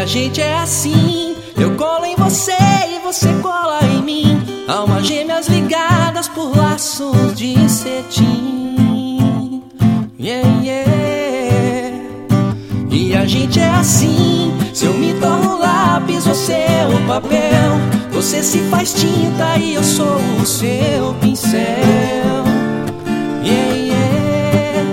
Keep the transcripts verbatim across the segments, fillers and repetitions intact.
a gente é assim, eu colo em você e você cola em mim. Almas gêmeas ligadas por laços de cetim. Yeah, yeah. E a gente é assim, se eu me torno lápis, você é o papel. Você se faz tinta e eu sou o seu pincel. Yeah, yeah.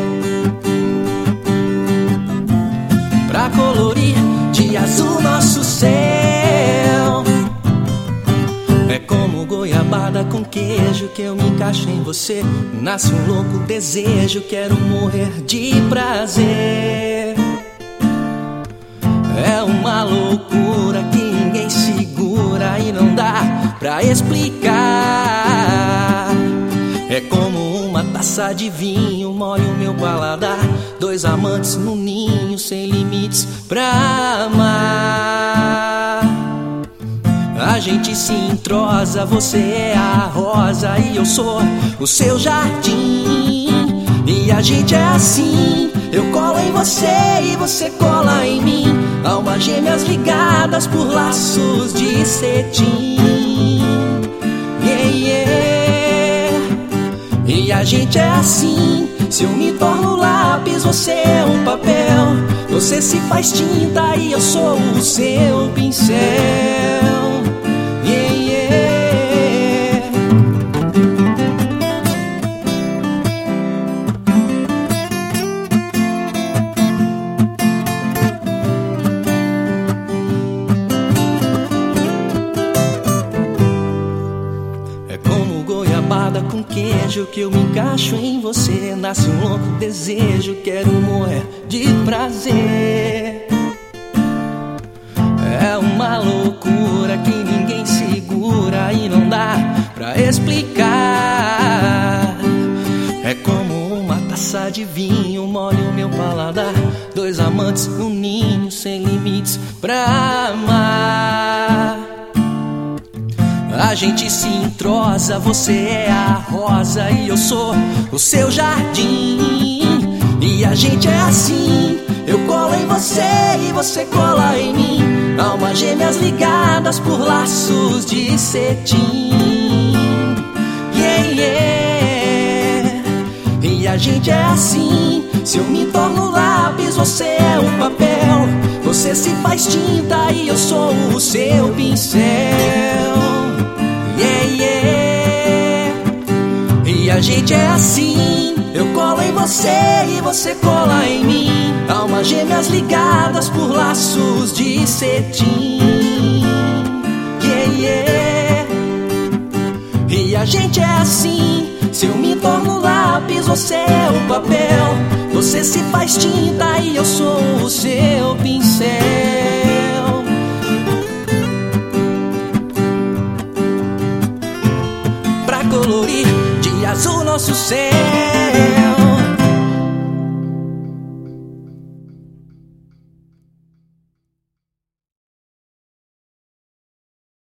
Pra colorir de azul nosso céu. É como goiabada com queijo que eu me encaixo em você. Nasce um louco desejo, quero morrer de prazer. É uma loucura que ninguém segura e não dá pra explicar. É como uma taça de vinho, molha o meu paladar. Dois amantes no ninho, sem limites pra amar. A gente se entrosa, você é a rosa e eu sou o seu jardim. E a gente é assim, eu colo em você e você cola em mim. Almas gêmeas ligadas por laços de cetim. Yeah, yeah. E a gente é assim, se eu me torno lápis, você é um papel. Você se faz tinta e eu sou o seu pincel. Yeah, yeah. É como goiabada com queijo que eu me encaixo em você. Nasce um louco desejo, quero morrer de prazer. É uma loucura que ninguém segura e não dá pra explicar. É como uma taça de vinho, molha o meu paladar. Dois amantes no ninho, sem limites pra amar. A gente se entrosa, você é a rosa e eu sou o seu jardim. E a gente é assim, eu colo em você e você cola em mim. Almas gêmeas ligadas por laços de cetim. Yeah, yeah. E a gente é assim, se eu me torno lápis, você é o papel. Você se faz tinta e eu sou o seu pincel. Yeah, yeah. E a gente é assim, eu colo em você e você cola em mim. Almas gêmeas ligadas por laços de cetim. Yeah, yeah. E a gente é assim, se eu me torno lápis, você é o papel. Você se faz tinta e eu sou o seu pincel. Pra colorir de azul nosso céu.